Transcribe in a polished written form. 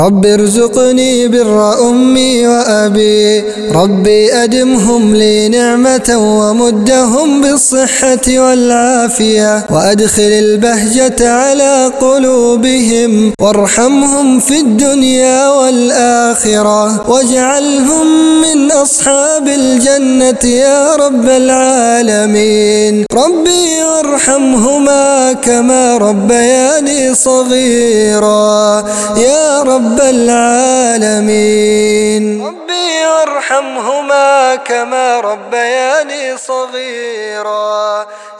رب ارزقني بر أمي وأبي، ربي أدمهم لي نعمة ومدهم بالصحة والعافية، وأدخل البهجة على قلوبهم، وارحمهم في الدنيا والآخرة، واجعلهم من أصحاب الجنة يا رب العالمين. ربي وارحمهما كما ربياني صغيرا يا رب العالمين. ربي وارحمهما كما ربياني صغيرا